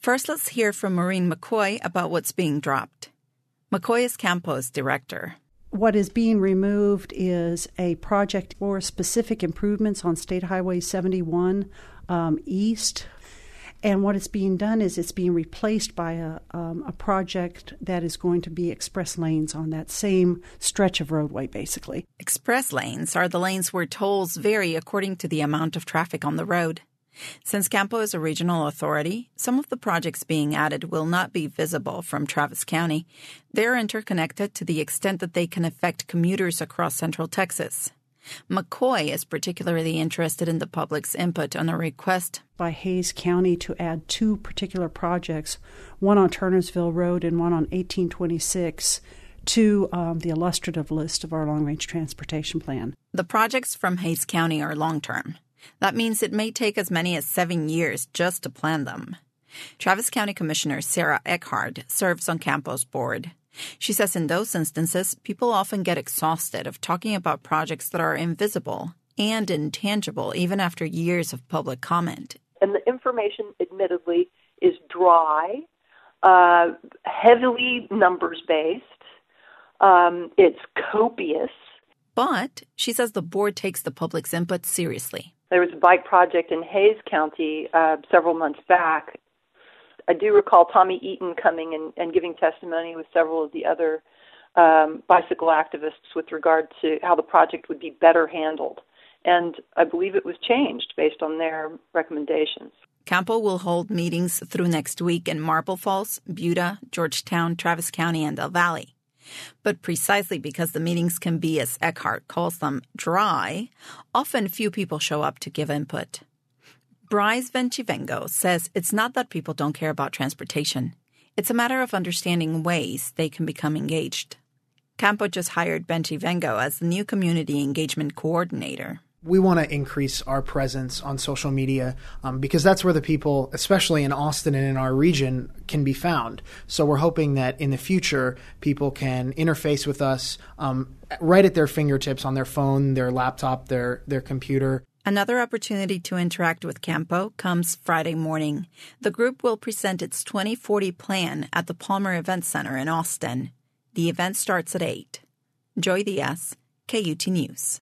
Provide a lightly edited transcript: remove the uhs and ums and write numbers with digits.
First, let's hear from Maureen McCoy about what's being dropped. McCoy is Campo's director. What is being removed is a project for specific improvements on State Highway 71 East. And what is being done is it's being replaced by a project that is going to be express lanes on that same stretch of roadway, basically. Express lanes are the lanes where tolls vary according to the amount of traffic on the road. Since Campo is a regional authority, some of the projects being added will not be visible from Travis County. They're interconnected to the extent that they can affect commuters across central Texas. McCoy is particularly interested in the public's input on a request by Hays County to add two particular projects, one on Turnersville Road and one on 1826, to the illustrative list of our long-range transportation plan. The projects from Hays County are long-term. That means it may take as many as 7 years just to plan them. Travis County Commissioner Sarah Eckhart serves on Campo's board. She says in those instances, people often get exhausted of talking about projects that are invisible and intangible even after years of public comment. And the information, admittedly, is dry, heavily numbers-based. It's copious. But she says the board takes the public's input seriously. There was a bike project in Hays County several months back. I do recall Tommy Eaton coming and giving testimony with several of the other bicycle activists with regard to how the project would be better handled. And I believe it was changed based on their recommendations. Campo will hold meetings through next week in Marble Falls, Buda, Georgetown, Travis County, and Del Valle. But precisely because the meetings can be, as Eckhart calls them, dry, often few people show up to give input. Bryce Venchivengo says it's not that people don't care about transportation. It's a matter of understanding ways they can become engaged. Campo just hired Venchivengo as the new community engagement coordinator. We want to increase our presence on social media because that's where the people, especially in Austin and in our region, can be found. So we're hoping that in the future, people can interface with us right at their fingertips on their phone, their laptop, their computer. Another opportunity to interact with Campo comes Friday morning. The group will present its 2040 plan at the Palmer Event Center in Austin. The event starts at 8. Joy Diaz, KUT News.